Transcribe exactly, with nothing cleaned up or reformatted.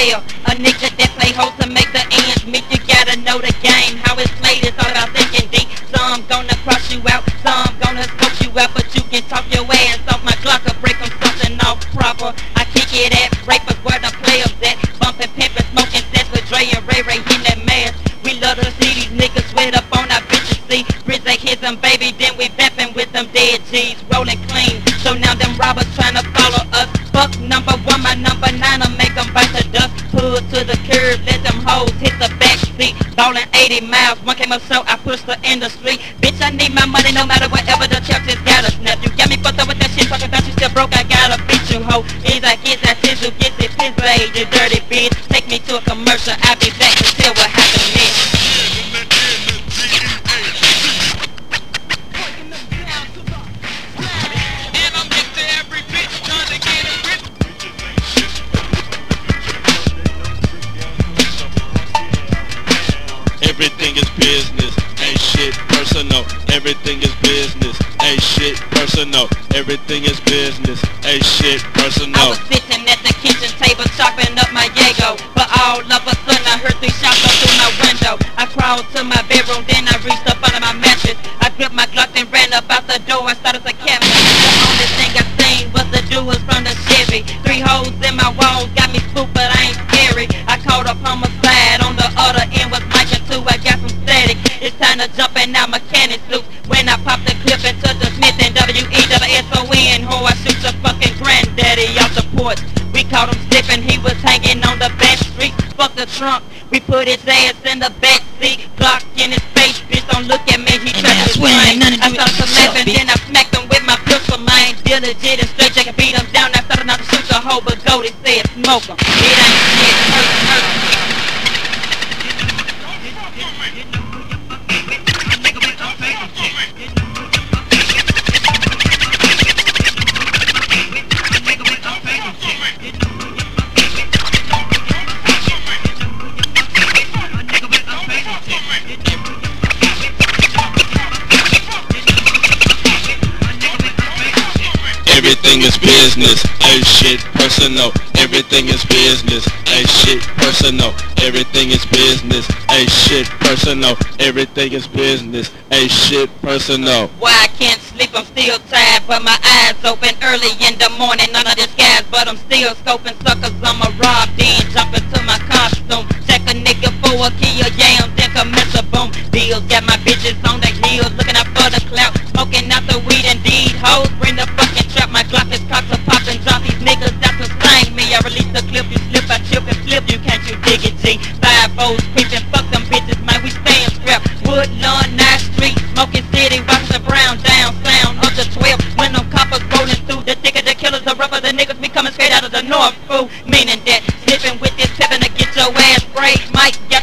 player, a nigga that play hoes to make the ends meet. You gotta know the game, how it's played. It's all about thinking deep. Some gonna cross you out, some gonna smoke you out, but you can talk your ass off my Glock or break 'em something off proper. I kick it at rapers where the players at, bumping, pimping, smoking sex with Dre and Ray Ray in that mask. We love to see these niggas sweat up on our bitches. See, Riz they hit them, baby, then we vamping with them dead G's, rolling clean. So now them robbers tryna follow us. Fuck number one, my number nine'll make 'em bite the dust. Pull to the curb, let them hoes hit the back seat. Ballin' eighty miles, one came up so I pushed her in the street. Bitch, I need my money no matter whatever the churches gotta snap. You got me fucked up with that shit, talking about you still broke, I gotta beat you, hoe. Is I get that sizzle, get it, piss blade, you dirty bitch. Take me to a commercial, I'll be back to tell what happened next. Everything is business, ain't shit personal. Everything is business, ain't shit personal. Everything is business, ain't shit personal. I was sitting at the kitchen table chopping up my Yago, but all of a sudden I heard three shots go through my window. I crawled to my bedroom, then I reached up under my mattress. I gripped my Glock and ran up out the door. I started to cat. The only thing I seen was the dudes from the Chevy. Three holes in my walls got me spooked, but I ain't scary. I called up homicide, on the other end was Mike and two. I got some static. It's time to jump in now mechanic suits. When I pop the clip into the Smith and W E W S O N, ho, I shoot the fucking granddaddy off the porch. We caught him slipping, he was hanging on the back street. Fuck the trunk, we put his ass in the back seat. Glock in his face, bitch, don't look at me, he tried to swing. I started to laughing, then I smacked him with my pistol. I ain't diligent and straight, I can beat him down. I started not to shoot the hoe, but Goldie said smoke him. It ain't shit, hurt, hurt. Everything is business, ain't shit personal. Everything is business, ain't shit personal. Everything is business, ain't shit personal. Everything is business, ain't shit personal. Why I can't sleep, I'm still tired, but my eyes open early in the morning. None of this gas, but I'm still scoping suckers. I'ma rob, then jump into my costume. Check a nigga for a key or yam, then commence a boom. Bills got my bitches on the heels, looking up for the clout. Smoking out the weed, indeed, hoes bring the fucking trap. My Glock is cocks are poppin', drop these niggas out to slang me. I release the clip, you slip, I chip and flip you, can't you dig it, G? Five O's creepin', fuck them bitches, man, we stayin' scrap. Woodlawn, Ninth Street, Smoking City, Washington Brown, down sound, up to twelve. When them coppers rollin' through, the thicker the killers are rougher, the niggas be coming straight out of the north, fool. Meaning that, slippin' with this pippin' to get your ass sprayed. Mike got